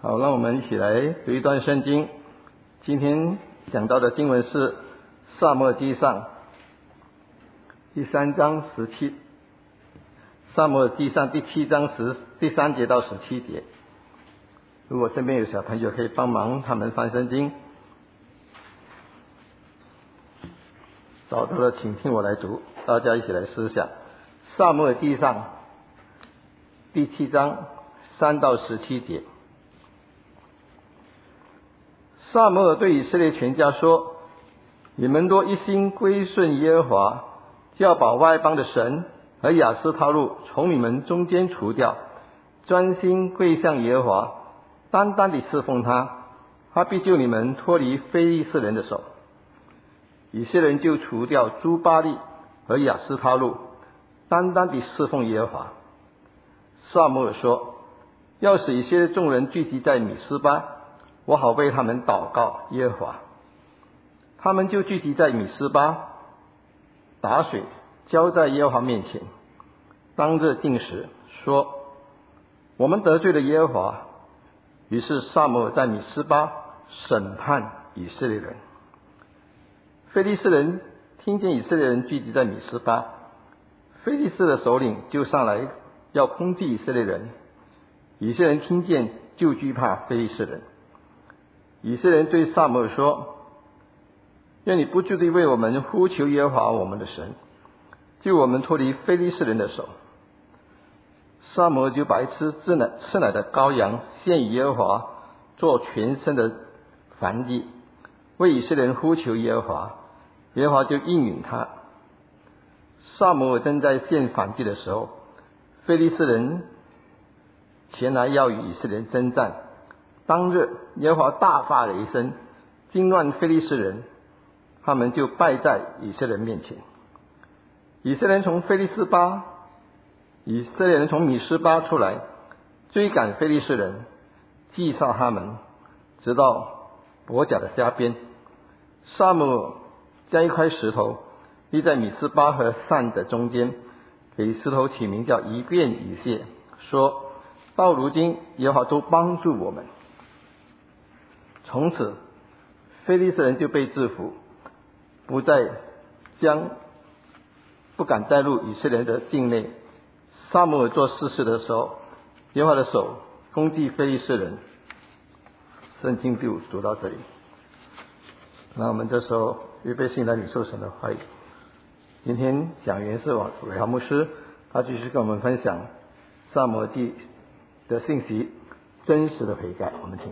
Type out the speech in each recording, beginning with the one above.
好，让我们一起来读一段圣经。今天讲到的经文是撒母耳记上第3章17，撒母耳记上第7章第3节到17节。如果身边有小朋友，可以帮忙他们翻圣经。找到了，请听我来读，大家一起来思想。撒母耳记上第7章3到17节。撒母耳对以色列全家说：你们若一心归顺耶和华，就要把外邦的神和亚斯他录从你们中间除掉，专心归向耶和华，单单地侍奉他，他必救你们脱离非利士人的手。以色列人就除掉诸巴力和亚斯他录，单单地侍奉耶和华。撒母耳说：要使以色列众人聚集在米斯巴，我好为他们祷告耶和华。他们就聚集在米斯巴，打水浇在耶和华面前，当日禁食，说：我们得罪了耶和华。于是撒母耳在米斯巴审判以色列人。非利士人听见以色列人聚集在米斯巴，非利士的首领就上来要攻击以色列人。以色列人听见就惧怕非利士人。以色列人对撒母耳说：愿你不住地为我们呼求耶和华我们的神，救我们脱离非利士人的手。撒母耳就把一只吃奶的羔羊献与耶和华，做全身的燔祭，为以色列人呼求耶和华，耶和华就应允他。撒母耳正在献燔祭的时候，非利士人前来要与以色列人征战。当日耶和华大发雷声，惊乱非利士人，他们就败在以色列人面前。以色列人从米斯巴出来，追赶非利士人，击杀他们，直到伯甲的下边。撒母耳将一块石头立在米斯巴和善的中间，给石头起名叫以便以谢，说：到如今耶和华都帮助我们。从此非利士人就被制服，不敢再入以色列人的境内。撒母耳做世事的时候，耶和华的手攻击非利士人。圣经就读到这里。那我们这时候预备心来领受神的话语。今天讲员是伟豪牧师，他继续跟我们分享撒母耳记的信息，真实的悔改。我们请。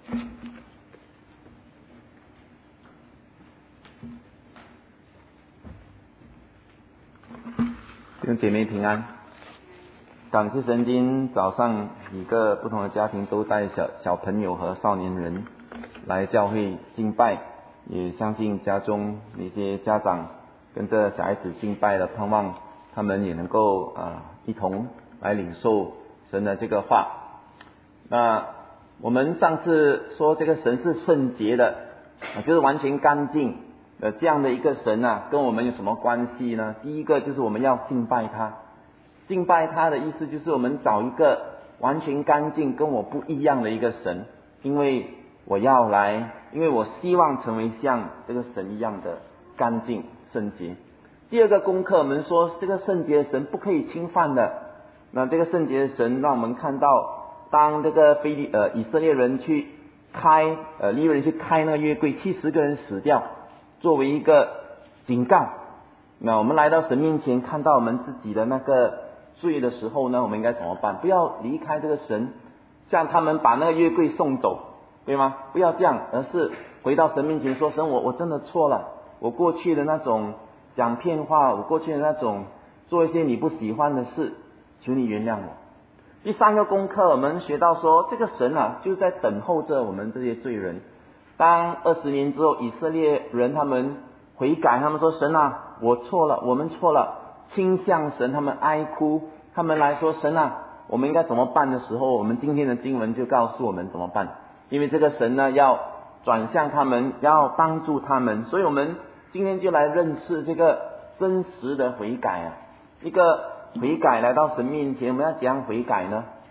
弟兄姐妹平安，感谢神，今早上几个不同的家庭都带小朋友和少年人来教会敬拜，也相信家中那些家长跟着小孩子敬拜的，盼望他们也能够一同来领受神的这个话。那我们上次说这个神是圣洁的，就是完全干净。这样的一个神跟我们有什么关系呢？第一个就是我们要敬拜他。敬拜他的意思就是我们找一个完全干净跟我不一样的一个神，因为我希望成为像这个神一样的干净圣洁。第二个功课，我们说这个圣洁的神不可以侵犯的。那这个圣洁的神让我们看到，当这个以色列人利未人去开那个约柜，70个人死掉，作为一个警告。那我们来到神面前，看到我们自己的那个罪的时候呢，我们应该怎么办？不要离开这个神，像他们把那个约柜送走，对吗？不要这样，而是回到神面前说：神，我真的错了，我过去的那种讲骗话，我过去的那种做一些你不喜欢的事，求你原谅我。第三个功课，我们学到说，这个神就在等候着我们这些罪人。当20年之后，以色列人他们悔改，他们说：神我错了，我们错了，倾向神，他们哀哭，他们来说：神我们应该怎么办的时候，我们今天的经文就告诉我们怎么办。因为这个神要转向他们，要帮助他们，所以我们今天就来认识这个真实的悔改一个悔改来到神面前，我们要怎样悔改呢？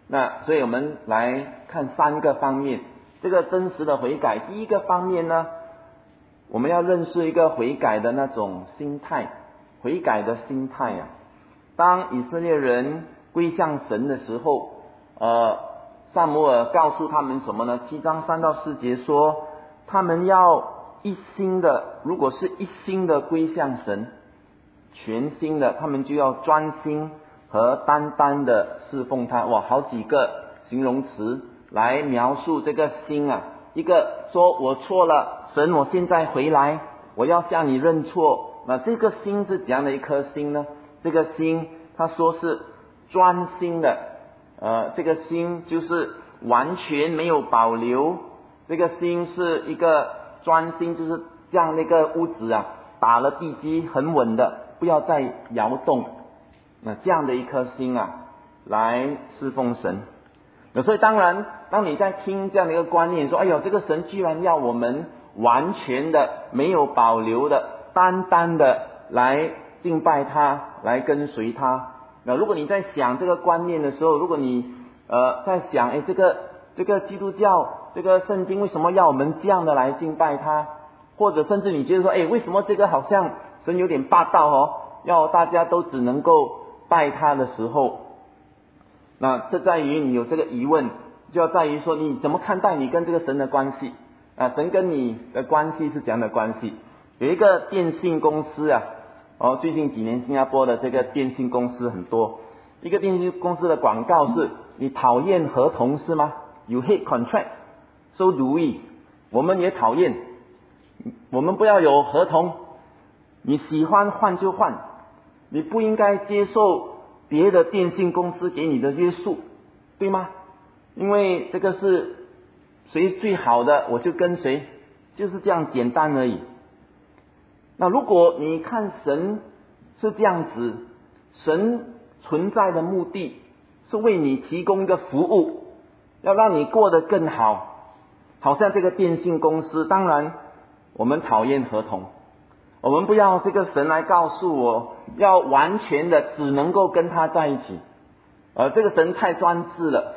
那所以我们来看3个方面，这个真实的悔改。第一个方面呢，我们要认识一个悔改的那种心态，悔改的心态啊。当以色列人归向神的时候，撒母耳告诉他们什么呢？7章3到4节说，他们要一心的，如果是一心的归向神，全心的，他们就要专心和单单的侍奉他。哇，好几个形容词来描述这个心啊。一个说我错了，神我现在回来，我要向你认错。那这个心是怎样的一颗心呢？这个心他说是专心的，这个心就是完全没有保留，这个心是一个专心，就是像那个屋子啊打了地基很稳的，不要再摇动。那这样的一颗心啊来侍奉神。所以当然当你在听这样的一个观念说，哎呦，这个神居然要我们完全的没有保留的单单的来敬拜他，来跟随他。那如果你在想这个观念的时候，如果你在想这个基督教这个圣经为什么要我们这样的来敬拜他，或者甚至你觉得说为什么这个好像神有点霸道要大家都只能够拜他的时候，那这在于你有这个疑问，就要在于说你怎么看待你跟这个神的关系啊？神跟你的关系是怎样的关系？有一个电信公司啊，最近几年新加坡的这个电信公司很多，一个电信公司的广告是，你讨厌合同是吗？ You hate contract, so do we。 我们也讨厌，我们不要有合同，你喜欢换就换，你不应该接受别的电信公司给你的约束，对吗？因为这个是谁最好的我就跟谁，就是这样简单而已。那如果你看神是这样子，神存在的目的是为你提供一个服务，要让你过得更好。好像这个电信公司，当然我们讨厌合同，我们不要这个神来告诉我要完全的只能够跟他在一起，这个神太专制了。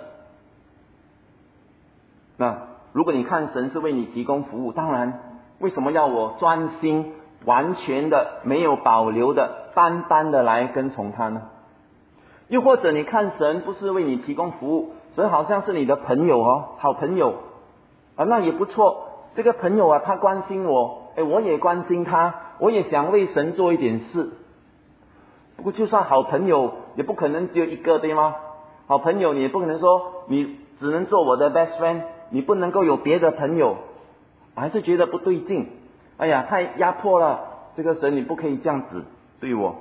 那如果你看神是为你提供服务，当然为什么要我专心完全的没有保留的单单的来跟从他呢？又或者你看神不是为你提供服务，神好像是你的朋友好朋友那也不错。这个朋友他关心我，我也关心他，我也想为神做一点事。不过就算好朋友也不可能只有一个，对吗？好朋友你也不可能说你只能做我的 best friend， 你不能够有别的朋友。我还是觉得不对劲，太压迫了，这个神你不可以这样子对我。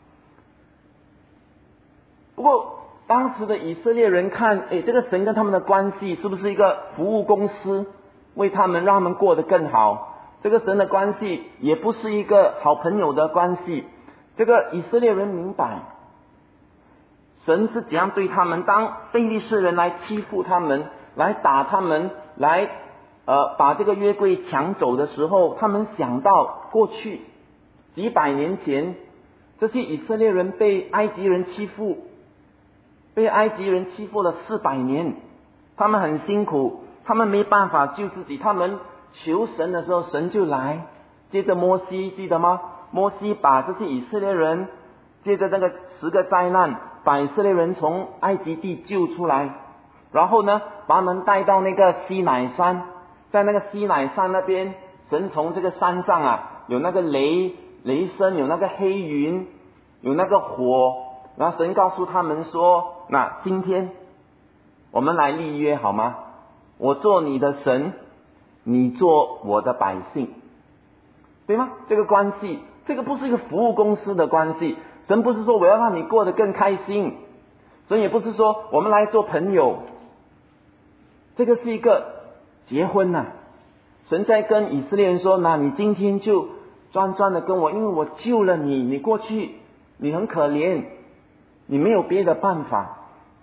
不过当时的以色列人看这个神跟他们的关系是不是一个服务公司，为他们让他们过得更好？这个神的关系也不是一个好朋友的关系。这个以色列人明白神是怎样对他们，当非利士人来欺负他们，来打他们，来把这个约柜抢走的时候，他们想到过去几百年前这些以色列人被埃及人欺负，被埃及人欺负了400年，他们很辛苦，他们没办法救自己，他们求神的时候神就来。接着摩西记得吗？摩西把这些以色列人接着那个10个灾难，把以色列人从埃及地救出来，然后呢把他们带到那个西乃山。在那个西乃山那边，神从这个山上有那个雷声，有那个黑云，有那个火，然后神告诉他们说，那今天我们来立约好吗？我做你的神，你做我的百姓，对吗？这个关系，这个不是一个服务公司的关系。神不是说我要让你过得更开心，神也不是说我们来做朋友，这个是一个结婚神在跟以色列人说，那你今天就专专的跟我，因为我救了你，你过去你很可怜，你没有别的办法。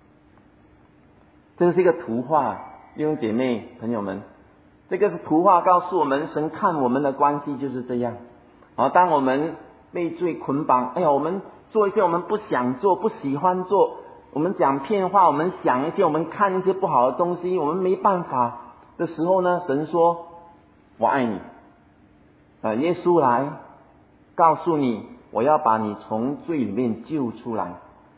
这个是一个图画，弟兄姐妹朋友们，这个是图画告诉我们，神看我们的关系就是这样。当我们被罪捆绑，我们做一些我们不想做、不喜欢做， 我们讲骗话，我们想一些，我们看一些不好的东西，我们没办法的时候呢，神说我爱你，耶稣来告诉你，我要把你从罪里面救出来。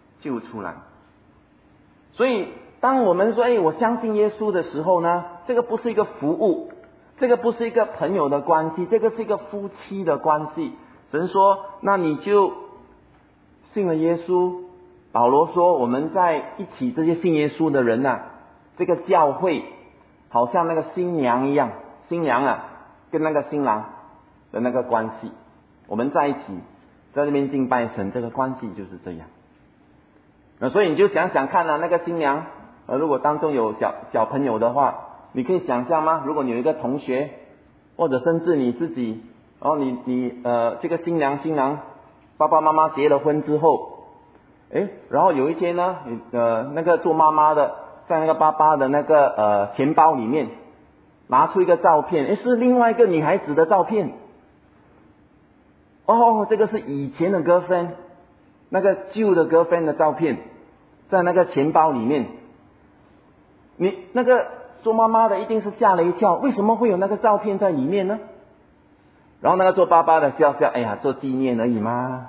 所以当我们说我相信耶稣的时候呢，这个不是一个服务，这个不是一个朋友的关系，这个是一个夫妻的关系。神说那你就信了耶稣。保罗说我们在一起这些信耶稣的人这个教会好像那个新娘一样，新娘跟那个新郎的那个关系，我们在一起在那边敬拜神，这个关系就是这样。所以你就想想看那个新娘如果当中有小朋友的话，你可以想象吗？如果你有一个同学，或者甚至你自己，然后你这个新娘新郎爸爸妈妈结了婚之后，然后有一天呢，那个做妈妈的在那个爸爸的那个钱包里面拿出一个照片，是另外一个女孩子的照片。这个是以前的 girlfriend， 那个旧的 girlfriend 的照片，在那个钱包里面。你那个做妈妈的一定是吓了一跳，为什么会有那个照片在里面呢？然后那个做爸爸的笑笑，做纪念而已嘛。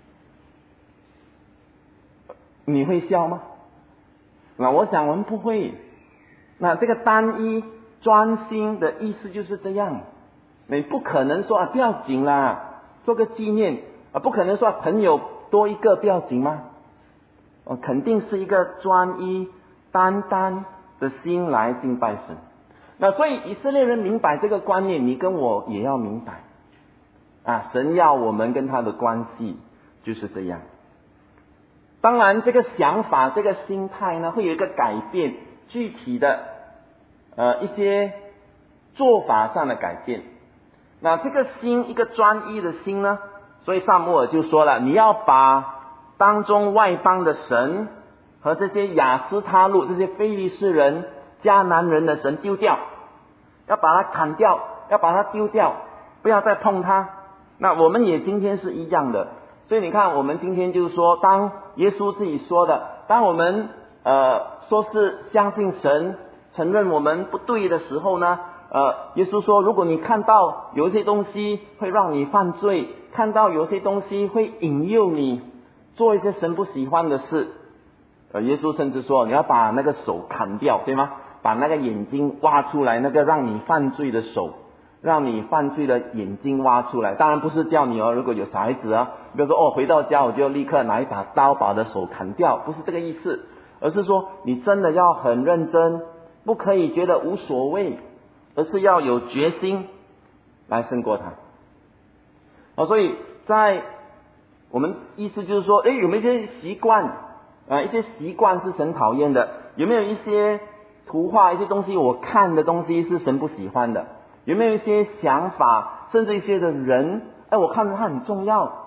你会笑吗？那我想我们不会。那这个单一专心的意思就是这样，你不可能说不要紧啦，做个纪念不可能说朋友多一个不要紧吗？肯定是一个专一单单的心来敬拜神。那所以以色列人明白这个观念，你跟我也要明白神要我们跟他的关系就是这样。当然这个想法这个心态呢会有一个改变，具体的一些做法上的改变。那这个心，一个专一的心呢，所以撒母耳就说了，你要把当中外邦的神和这些亚斯他路这些非利士人迦南人的神丢掉，要把它砍掉，要把它丢掉，不要再碰它。那我们也今天是一样的。所以你看我们今天就是说，当耶稣自己说的，当我们说是相信神，承认我们不对的时候呢，耶稣说如果你看到有一些东西会让你犯罪，看到有一些东西会引诱你做一些神不喜欢的事，耶稣甚至说你要把那个手砍掉，对吗？把那个眼睛挖出来，那个让你犯罪的手，让你犯罪的眼睛挖出来。当然不是叫你如果有小孩子比如说回到家我就立刻拿一把刀把的手砍掉，不是这个意思，而是说你真的要很认真，不可以觉得无所谓，而是要有决心来胜过它。所以在我们意思就是说，有没有一些习惯一些习惯是神讨厌的？有没有一些图画一些东西我看的东西是神不喜欢的？有没有一些想法甚至一些的人我看他很重要，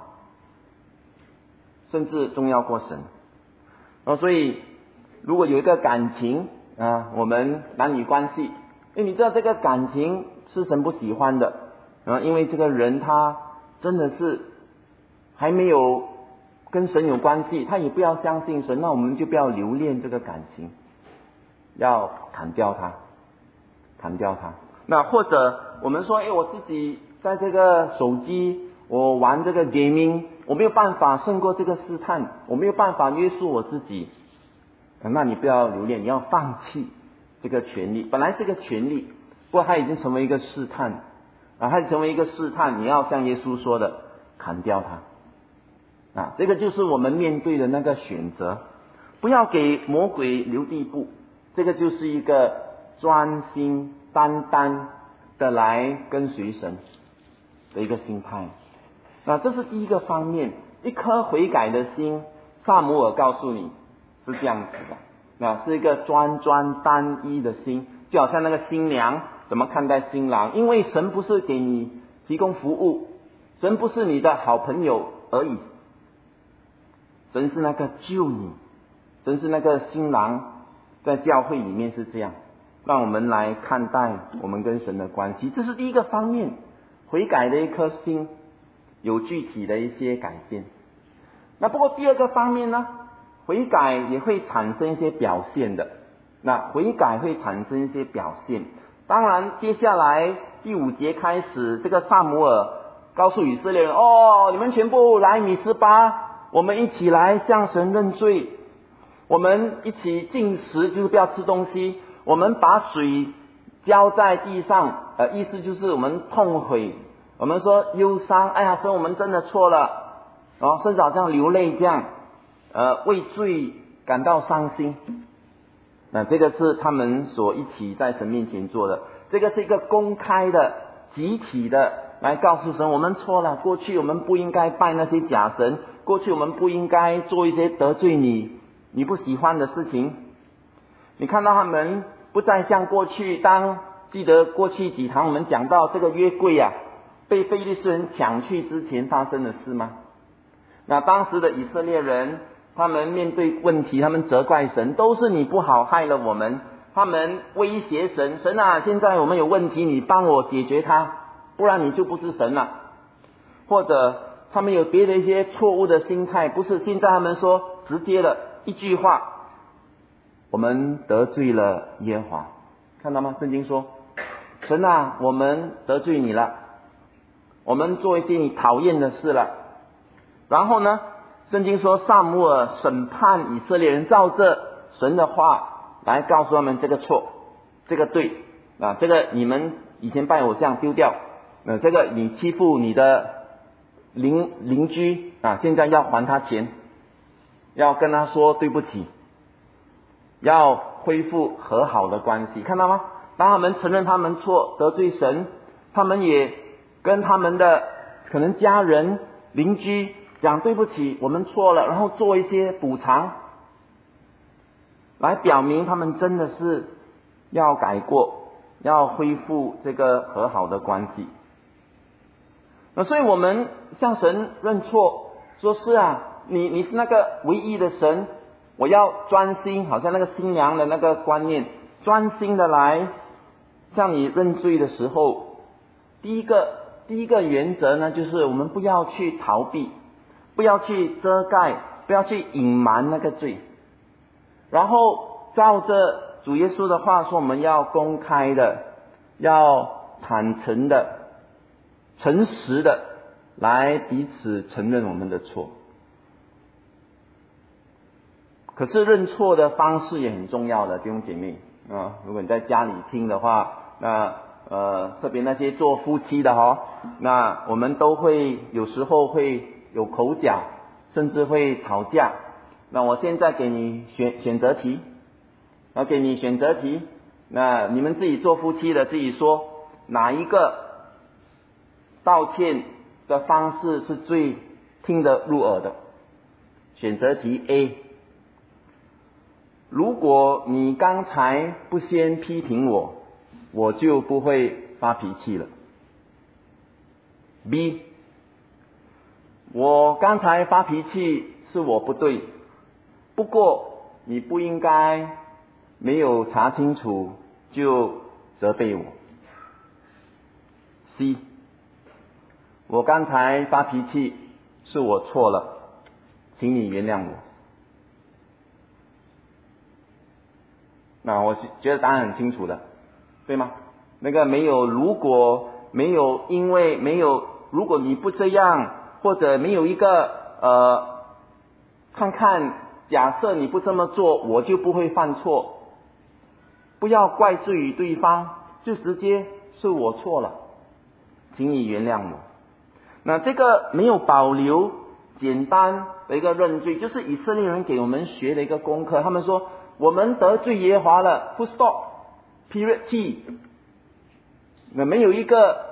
甚至重要过神。所以如果有一个感情我们男女关系，你知道这个感情是神不喜欢的因为这个人他真的是还没有跟神有关系，他也不要相信神，那我们就不要留恋这个感情，要砍掉它。那或者我们说我自己在这个手机我玩这个 gaming， 我没有办法胜过这个试探，我没有办法约束我自己，那你不要留恋，你要放弃这个权利。本来是个权利，不过它已经成为一个试探它成为一个试探，你要像耶稣说的砍掉它这个就是我们面对的那个选择，不要给魔鬼留地步。这个就是一个专心单单的来跟随神的一个心态。那这是第一个方面，一颗悔改的心，撒母耳告诉你是这样子的，那是一个专单一的心，就好像那个新娘怎么看待新郎，因为神不是给你提供服务，神不是你的好朋友而已，神是那个救你，神是那个新郎。在教会里面是这样，让我们来看待我们跟神的关系，这是第一个方面，悔改的一颗心有具体的一些改变。那不过第二个方面呢， 悔改也会产生一些表现的。那悔改会产生一些表现。当然接下来第5节开始，这个撒母耳告诉以色列人，你们全部来米斯巴，我们一起来向神认罪，我们一起禁食，就是不要吃东西，我们把水浇在地上，意思就是我们痛悔，我们说忧伤，哎呀，神，我们真的错了，甚至好像流泪这样，为罪感到伤心。那这个是他们所一起在神面前做的，这个是一个公开的、集体的来告诉神，我们错了，过去我们不应该拜那些假神，过去我们不应该做一些得罪你不喜欢的事情。你看到他们不再像过去，记得过去几堂我们讲到这个约柜被非利士人抢去之前发生的事吗？那当时的以色列人，他们面对问题，他们责怪神，都是你不好害了我们，他们威胁神，神啊，现在我们有问题，你帮我解决它，不然你就不是神了。或者他们有别的一些错误的心态，不是，现在他们说直接的一句话，我们得罪了耶和华，看到吗？圣经说，神啊，我们得罪你了，我们做一些你讨厌的事了。然后呢，圣经说撒母耳审判以色列人，照着神的话来告诉他们这个错，这个对，这个你们以前拜偶像丢掉，这个你欺负你的邻居现在要还他钱，要跟他说对不起，要恢复和好的关系，看到吗？当他们承认他们错，得罪神，他们也跟他们的可能家人、邻居讲对不起，我们错了，然后做一些补偿，来表明他们真的是要改过，要恢复这个和好的关系。所以我们向神认错，说是你是那个唯一的神，我要专心，好像那个新娘的那个观念，专心的来向你认罪的时候，第一个原则呢，就是我们不要去逃避，不要去遮盖，不要去隐瞒那个罪，然后照着主耶稣的话说，我们要公开的，要坦诚的、诚实的来彼此承认我们的错。可是认错的方式也很重要的，弟兄姐妹如果你在家里听的话，那特别那些做夫妻的那我们都会有时候会有口角，甚至会吵架。那我现在给你选择题，给你选择题，那你们自己做夫妻的自己说，哪一个道歉的方式是最听得入耳的？选择题 A， 如果你刚才不先批评我，我就不会发脾气了。 B， 我刚才发脾气是我不对，不过你不应该没有查清楚就责备我。 C， 我刚才发脾气是我错了，请你原谅我。那我觉得答案很清楚的，对吗？那个没有如果，没有因为，没有如果你不这样，或者没有一个看看假设你不这么做我就不会犯错，不要怪罪于对方，就直接是我错了，请你原谅我。那这个没有保留简单的一个认罪，就是以色列人给我们学的一个功课。他们说我们得罪耶和华了 full stop period T， 那没有一个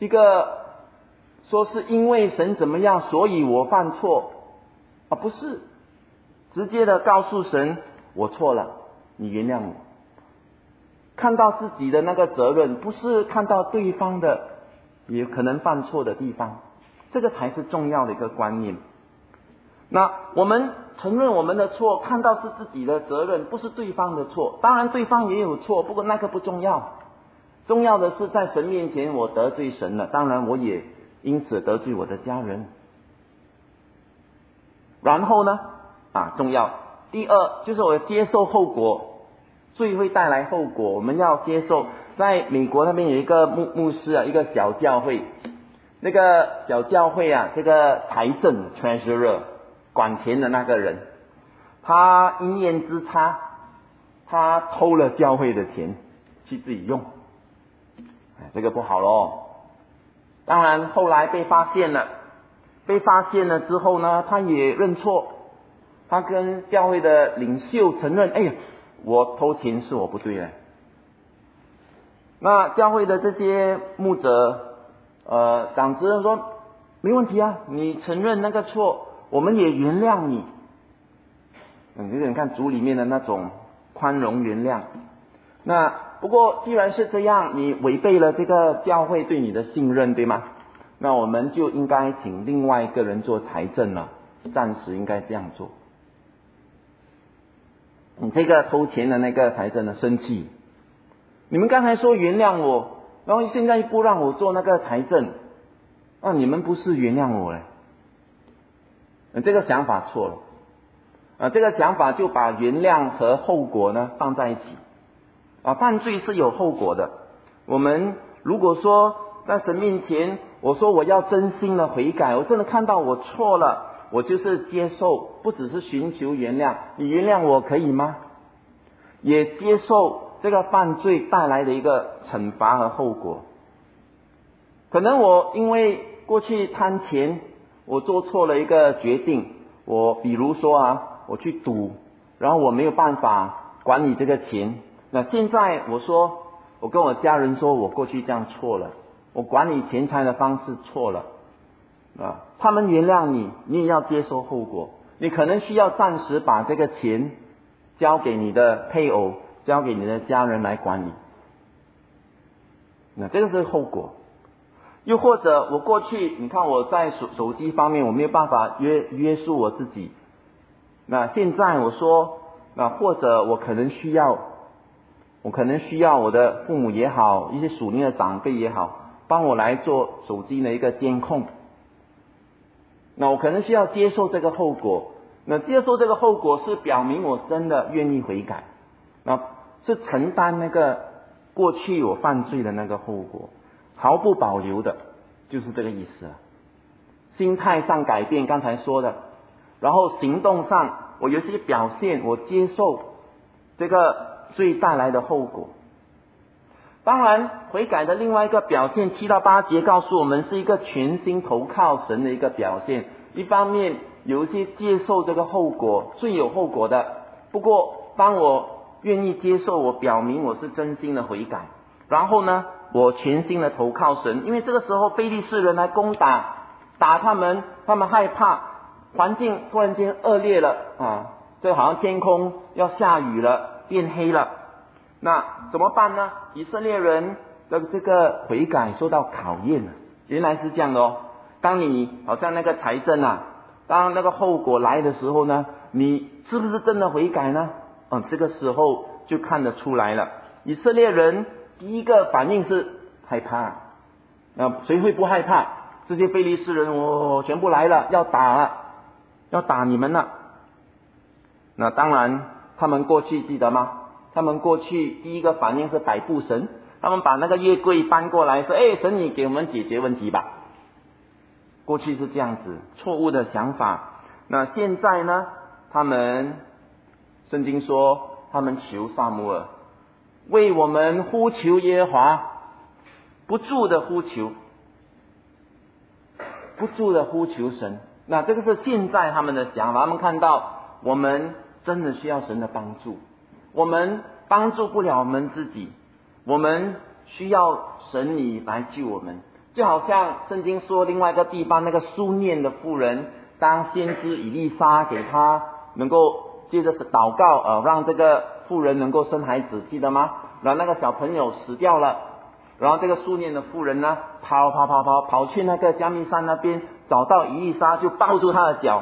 说是因为神怎么样所以我犯错不是，直接的告诉神我错了，你原谅我。看到自己的那个责任，不是看到对方的也可能犯错的地方，这个才是重要的一个观念。那我们承认我们的错，看到是自己的责任，不是对方的错。当然对方也有错，不过那个不重要，重要的是在神面前我得罪神了，当然我也因此得罪我的家人。然后呢重要第二就是我接受后果，罪会带来后果，我们要接受。在美国那边有一个牧师啊，一个小教会，那个小教会啊，这个财政 treasurer 管钱的那个人，他因言之差，他偷了教会的钱去自己用，这个不好咯。当然后来被发现了之后呢，他也认错，他跟教会的领袖承认，哎呀，我偷钱是我不对的。那教会的这些牧者长子说没问题啊，你承认那个错，我们也原谅你。你看主里面的那种宽容原谅。那不过既然是这样，你违背了这个教会对你的信任，对吗？那我们就应该请另外一个人做财政了，暂时应该这样做。你这个偷钱的那个财政呢，生气，你们刚才说原谅我，然后现在不让我做那个财政，那你们不是原谅我嘞？这个想法错了。这个想法就把原谅和后果呢放在一起。犯罪是有后果的。我们如果说在神面前，我说我要真心的悔改，我真的看到我错了，我就是接受，不只是寻求原谅，你原谅我可以吗？也接受这个犯罪带来的一个惩罚和后果。可能我因为过去贪钱，我做错了一个决定，我比如说我去赌，然后我没有办法管理这个钱。那现在我跟我家人说，我过去这样错了，我管理钱财的方式错了。他们原谅你，你也要接受后果。你可能需要暂时把这个钱交给你的配偶，交给你的家人来管理。那这个是后果。又或者我过去，你看我在手机方面我没有办法约束我自己。那现在我说，或者我可能需要我的父母也好，一些属灵的长辈也好，帮我来做手机的一个监控。那我可能需要接受这个后果。那接受这个后果是表明我真的愿意悔改，是承担那个过去我犯罪的那个后果，毫不保留的，就是这个意思。心态上改变，刚才说的，然后行动上我有些表现，我接受这个罪带来的后果。当然悔改的另外一个表现，7到8节告诉我们是一个全心投靠神的一个表现。一方面有一些接受这个后果，罪有后果的，不过当我愿意接受，我表明我是真心的悔改，然后呢我全心的投靠神。因为这个时候非利士人来攻打他们害怕，环境突然间恶劣了就好像天空要下雨了，变黑了。那怎么办呢？以色列人的这个悔改受到考验了。原来是这样的哦。当你好像那个财政当那个后果来的时候呢，你是不是真的悔改呢？这个时候就看得出来了。以色列人第一个反应是害怕。谁会不害怕？这些非利士人全部来了，要打你们了。那当然他们过去记得吗？他们过去第一个反应是摆布神，他们把那个约柜搬过来说，神你给我们解决问题吧。过去是这样子，错误的想法。那现在呢，圣经说他们求撒母耳为我们呼求耶和华，不住的呼求神。那这个是现在他们的想法，他们看到我们真的需要神的帮助，我们帮助不了我们自己，我们需要神你来救我们。就好像圣经说另外一个地方，那个苏念的妇人，当先知以利沙给他能够接着祷告让这个妇人能够生孩子，记得吗？然后那个小朋友死掉了，然后这个苏念的妇人呢跑去那个加密山那边，找到以利沙，就抱住他的脚。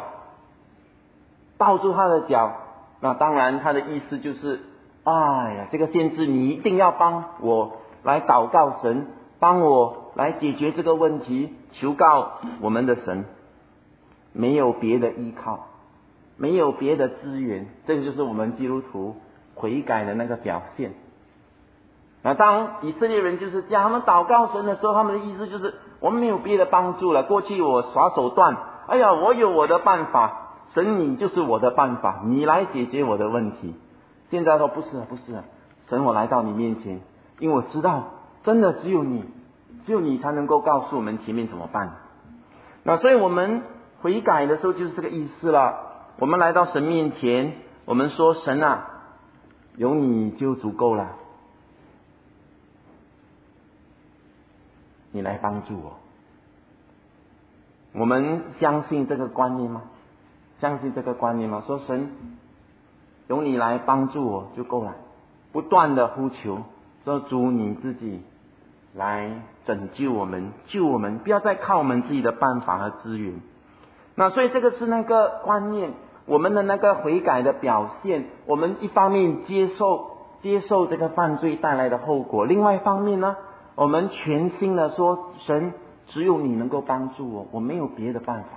那当然他的意思就是这个先知你一定要帮我来祷告神，帮我来解决这个问题，求告我们的神，没有别的依靠。 没有别的资源，这个就是我们基督徒悔改的那个表现。当以色列人就是这样，他们祷告神的时候，他们的意思就是我们没有别的帮助了。过去我耍手段，哎呀，我有我的办法，神你就是我的办法，你来解决我的问题。现在说不是啊，不是啊，神我来到你面前，因为我知道真的只有你才能够告诉我们前面怎么办。那所以我们悔改的时候就是这个意思了。我们来到神面前，我们说神啊，有你就足够了，你来帮助我。我们相信这个观念吗？相信这个观念吗？说神由你来帮助我就够了，不断的呼求，说主你自己来拯救我们，救我们，不要再靠我们自己的办法和资源。那所以这个是那个观念，我们的那个悔改的表现。我们一方面接受这个犯罪带来的后果，另外一方面呢，我们全心的说神只有你能够帮助我，我没有别的办法。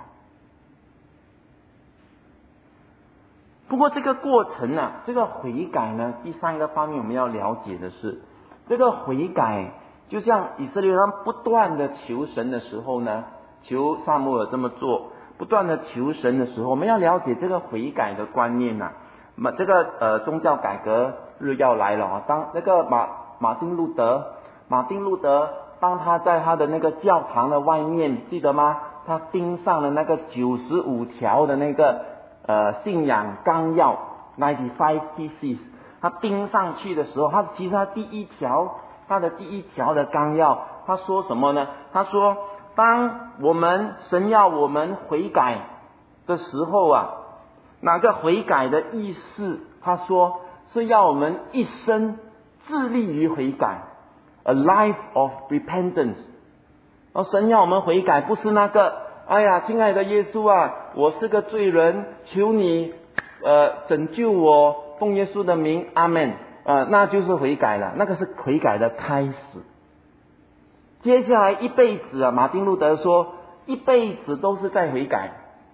不过这个过程呢，这个悔改呢，第三个方面我们要了解的是，这个悔改就像以色列人不断的求神的时候呢，求撒母耳这么做，不断的求神的时候，我们要了解这个悔改的观念啊。这个宗教改革日要来了啊！当那个马丁路德，当他在他的那个教堂的外面，记得吗？他钉上了那个95条的那个信仰纲要 95 theses， 他钉上去的时候，其实他的第一条的纲要，他说什么呢？他说，当神要我们悔改的时候啊，哪个悔改的意思？他说是要我们一生致力于悔改 ，a life of repentance。神要我们悔改，不是那个，哎呀，亲爱的耶稣啊，我是个罪人，求你拯救我，奉耶稣的名，阿们。那就是悔改了，那个是悔改的开始。接下来一辈子啊，马丁路德说，一辈子都是在悔改。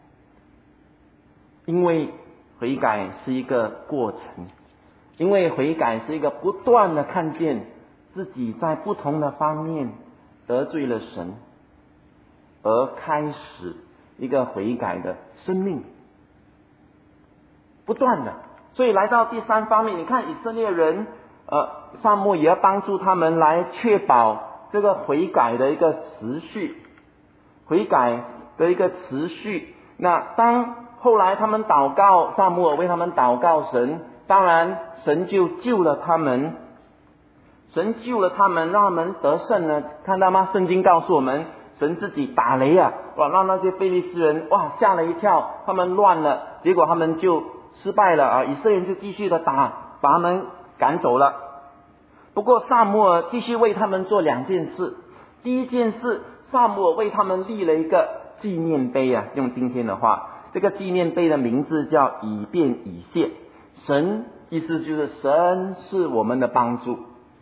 因为悔改是一个过程，因为悔改是一个不断的看见自己在不同的方面得罪了神，而开始一个悔改的生命，不断的。所以来到第三方面，你看以色列人，撒母耳也要帮助他们来确保这个悔改的一个持续，那当后来他们祷告，撒母耳为他们祷告神，当然神就救了他们，让他们得胜呢。看到吗？圣经告诉我们，神自己打雷啊，让那些非利士人吓了一跳，他们乱了，结果他们就失败了啊！以色列人就继续的打，把他们赶走了。不过撒母耳继续为他们做两件事。第一件事，撒母耳为他们立了一个纪念碑啊，用今天的话，这个纪念碑的名字叫以便以谢。神意思就是神是我们的帮助，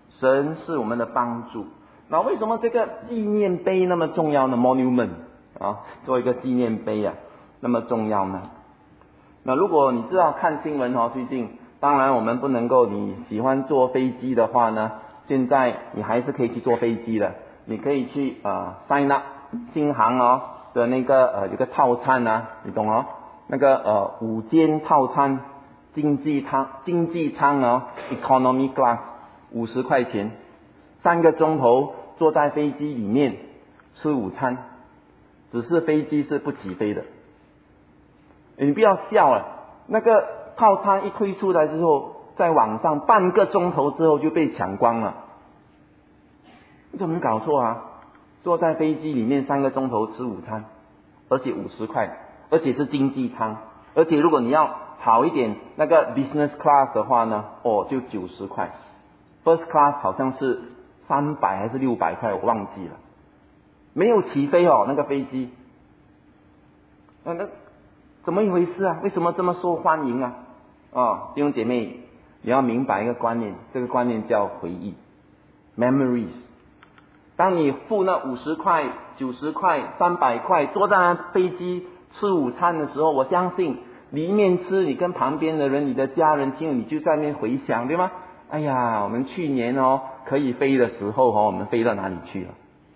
那为什么这个纪念碑那么重要呢？ Monument 做一个纪念碑啊，那么重要呢？那如果你知道看新闻最近当然我们不能够，你喜欢坐飞机的话呢，现在你还是可以去坐飞机的，你可以去sign up 新航的那个有个套餐啊，你懂那个5间套餐，经济舱economy class 50块钱，3个钟头坐在飞机里面吃午餐，只是飞机是不起飞的。你不要笑了，那个套餐一推出来之后，在网上半个钟头之后就被抢光了。你怎么搞错啊？坐在飞机里面3个钟头吃午餐，而且50块，而且是经济舱，而且如果你要好一点那个 business class 的话呢，就90块， first class 好像是300还是600块，我忘记了，没有起飞那个飞机。那怎么一回事啊？为什么这么受欢迎啊？弟兄姐妹，你要明白一个观念，这个观念叫回忆 memories。 当你付那50块、90块、300块坐在飞机吃午餐的时候，我相信你一面吃，你跟旁边的人、你的家人听，你就在那边回想，对吗？哎呀，我们去年可以飞的时候我们飞到哪里去了？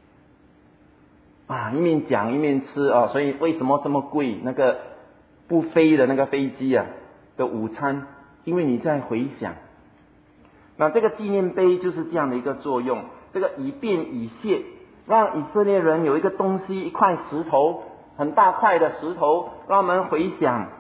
啊，一面讲一面吃所以为什么这么贵？那个不飞的那个飞机的午餐，因为你在回想。那这个纪念碑就是这样的一个作用，这个以便以谢，让以色列人有一个东西，一块石头，很大块的石头，让我们回想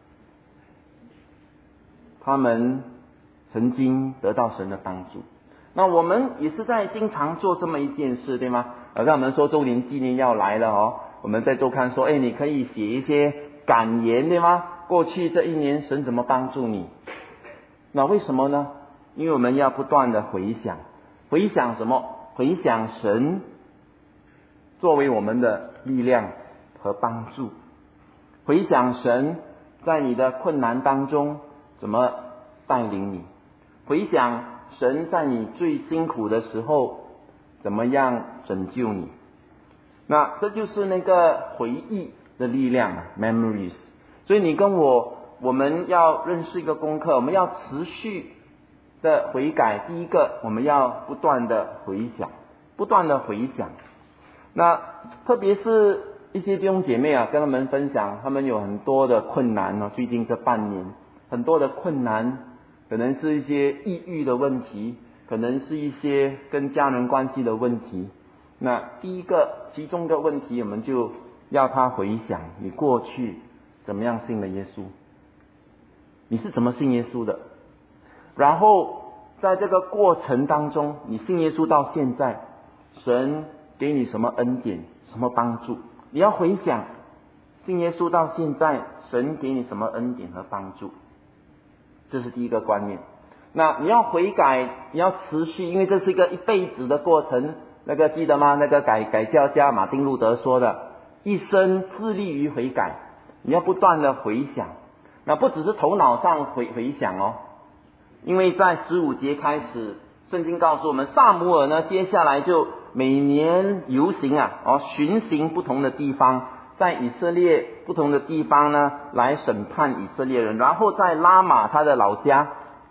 他们曾经得到神的帮助。那我们也是在经常做这么一件事，对吗？让我们说周年纪念要来了我们在周刊说，你可以写一些感言，对吗？过去这一年神怎么帮助你？那为什么呢？因为我们要不断的回想，回想什么？回想神作为我们的力量和帮助，回想神在你的困难当中怎么带领你，回想神在你最辛苦的时候怎么样拯救你。那这就是那个回忆的力量 memories。 所以你跟我们要认识一个功课，我们要持续的悔改。第一个，我们要不断的回想，不断的回想。那特别是一些弟兄姐妹跟他们分享，他们有很多的困难最近这半年很多的困难，可能是一些抑郁的问题，可能是一些跟家人关系的问题。那第一个其中的问题，我们就要他回想你过去怎么样信了耶稣，你是怎么信耶稣的，然后在这个过程当中，你信耶稣到现在，神给你什么恩典，什么帮助，你要回想信耶稣到现在，神给你什么恩典和帮助，这是第一个观念。那你要悔改，你要持续，因为这是一个一辈子的过程。那个记得吗？那个改教家马丁路德说的，一生致力于悔改，你要不断的回想。那不只是头脑上回想因为在15节开始，圣经告诉我们，撒母耳呢接下来就每年游行巡行不同的地方，在以色列不同的地方呢来审判以色列人，然后在拉玛他的老家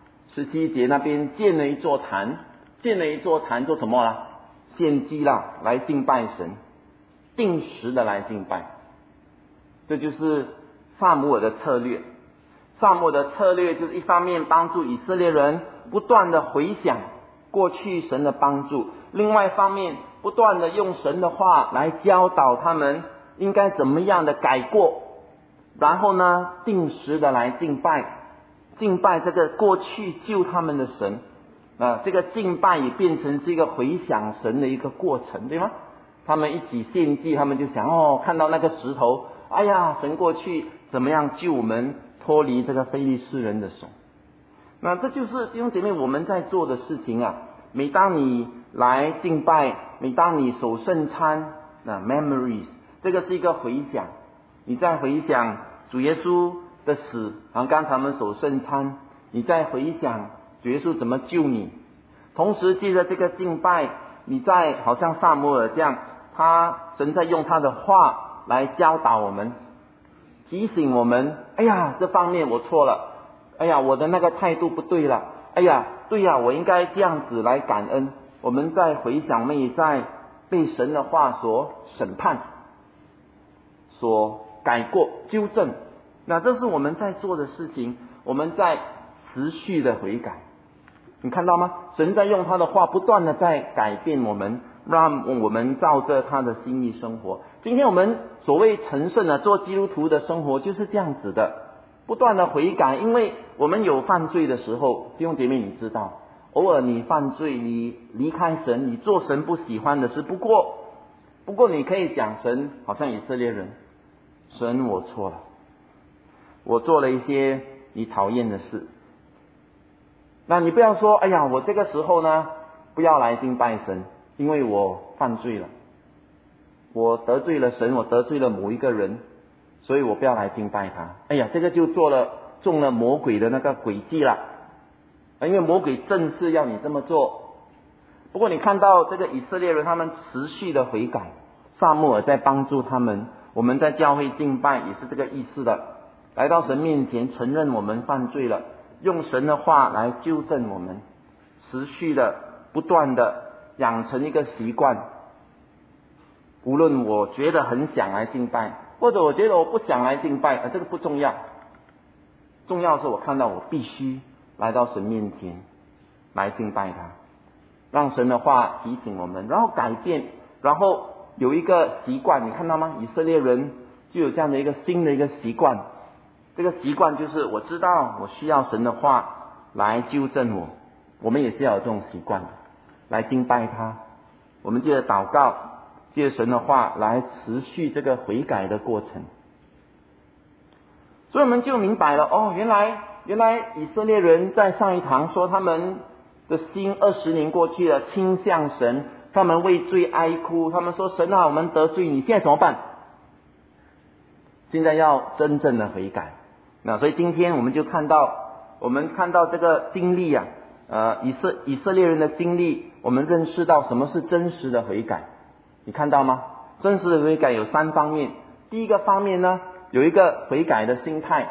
17节那边建了一座坛做什么啦？献祭啦，来敬拜神，定时的来敬拜。这就是撒母耳的策略。撒母耳的策略就是一方面帮助以色列人不断的回想过去神的帮助，另外一方面不断的用神的话来教导他们应该怎么样的改过，然后呢定时的来敬拜这个过去救他们的神。这个敬拜也变成是一个回想神的一个过程，对吗？他们一起献祭，他们就想看到那个石头，哎呀，神过去怎么样救我们脱离这个非利士人的手。那这就是弟兄姐妹我们在做的事情每当你来敬拜，每当你守圣餐memories， 这个是一个回想，你在回想主耶稣的死，然后刚才我们守圣餐，你在回想主耶稣怎么救你，同时借着这个敬拜，你在好像撒母耳这样，神在用他的话来教导我们，提醒我们，哎呀，这方面我错了，哎呀，我的那个态度不对了，哎呀，对呀，我应该这样子来感恩。我们在回想，我们也在被神的话所审判，所改过纠正。那这是我们在做的事情，我们在持续的悔改。你看到吗？神在用他的话不断的在改变我们，让我们照着他的心意生活。今天我们所谓成圣做基督徒的生活就是这样子的，不断的悔改。因为我们有犯罪的时候，弟兄姐妹你知道，偶尔你犯罪，你离开神，你做神不喜欢的事，不过你可以讲神好像以色列人，神我错了，我做了一些你讨厌的事。那你不要说，哎呀，我这个时候呢不要来敬拜神，因为我犯罪了，我得罪了神，我得罪了某一个人，所以我不要来敬拜他。哎呀，这个就中了魔鬼的那个诡计了，因为魔鬼正是要你这么做。不过你看到这个以色列人他们持续的悔改，撒母耳在帮助他们，我们在教会敬拜也是这个意思的。 来到神面前承认我们犯罪了，用神的话来纠正我们，持续的不断的养成一个习惯。无论我觉得很想来敬拜，或者我觉得我不想来敬拜，这个不重要，重要是我看到我必须来到神面前来敬拜他，让神的话提醒我们，然后改变，然后有一个习惯，你看到吗？以色列人就有这样的一个新的一个习惯，这个习惯就是我知道我需要神的话来纠正我，我们也是要有这种习惯来敬拜他。我们借着祷告，借着神的话来持续这个悔改的过程。所以我们就明白了，原来以色列人在上一堂说他们的心20年过去了，倾向神，他们为罪哀哭，他们说神啊，我们得罪你，现在怎么办？现在要真正的悔改。那所以今天我们看到这个经历啊，以色列人的经历，我们认识到什么是真实的悔改。你看到吗？真实的悔改有3方面。第一个方面呢，有一个悔改的心态，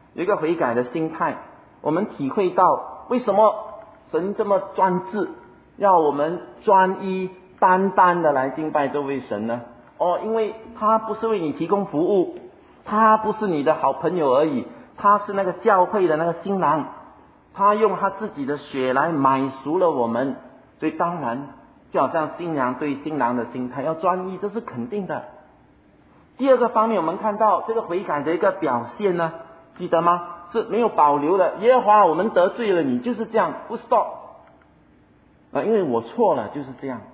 我们体会到为什么神这么专制，要我们专一单单的来敬拜这位神呢？因为他不是为你提供服务，他不是你的好朋友而已，他是那个教会的那个新郎，他用他自己的血来买赎了我们，所以当然就好像新娘对新郎的心态要专一，这是肯定的。第二个方面，我们看到这个悔改的一个表现呢，记得吗？是没有保留的。耶和华，我们得罪了你，就是这样，不 stop 因为我错了，就是这样。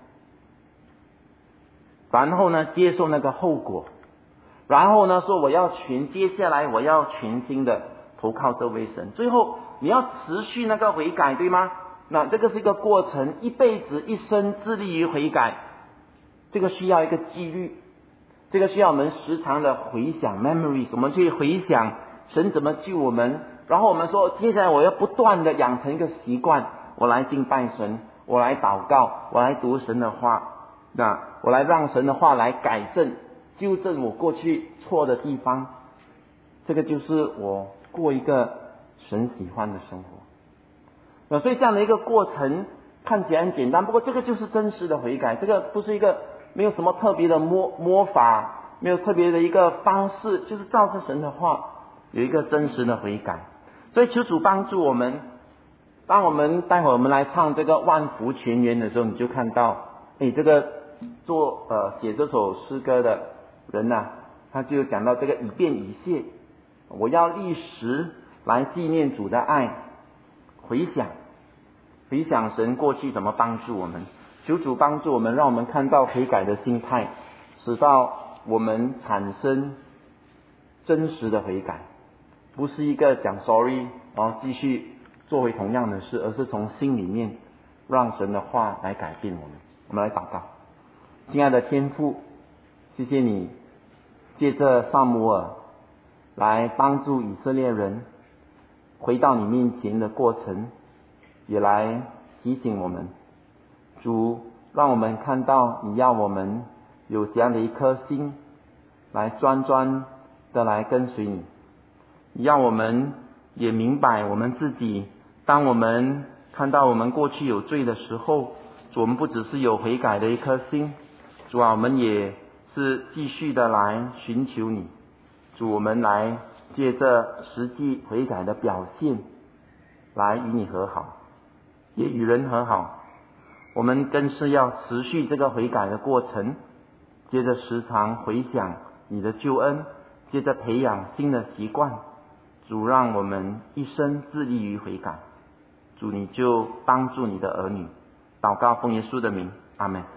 然后呢，接受那个后果，然后呢，说接下来我要全心的投靠这位神。最后你要持续那个悔改，对吗？那这个是一个过程，一辈子一生致力于悔改，这个需要一个纪律，这个需要我们时常的回想 memories， 我们去回想神怎么救我们，然后我们说接下来我要不断的养成一个习惯，我来敬拜神，我来祷告，我来读神的话，那我来让神的话来改正纠正我过去错的地方，这个就是我过一个神喜欢的生活。所以这样的一个过程看起来很简单，不过这个就是真实的悔改，这个不是一个没有什么特别的摸法，没有特别的一个方式，就是照着神的话有一个真实的悔改。所以求主帮助我们，当我们待会儿我们来唱这个万福全圆的时候，你就看到这个写这首诗歌的人他就讲到这个以便以谢，我要立时来纪念主的爱，回想神过去怎么帮助我们。求主帮助我们，让我们看到悔改的心态，使到我们产生真实的悔改，不是一个讲 sorry 继续做回同样的事，而是从心里面让神的话来改变我们。我们来祷告。亲爱的天父，谢谢你借着撒母耳来帮助以色列人回到你面前的过程，也来提醒我们。主，让我们看到你要我们有这样的一颗心来专的来跟随你，你让我们也明白我们自己，当我们看到我们过去有罪的时候，主，我们不只是有悔改的一颗心，主啊，我们也是继续的来寻求你。主，我们来借着实际悔改的表现来与你和好，也与人和好。我们更是要持续这个悔改的过程，接着时常回想你的救恩，接着培养新的习惯。主，让我们一生致力于悔改。主，你就帮助你的儿女。祷告奉耶稣的名，阿们。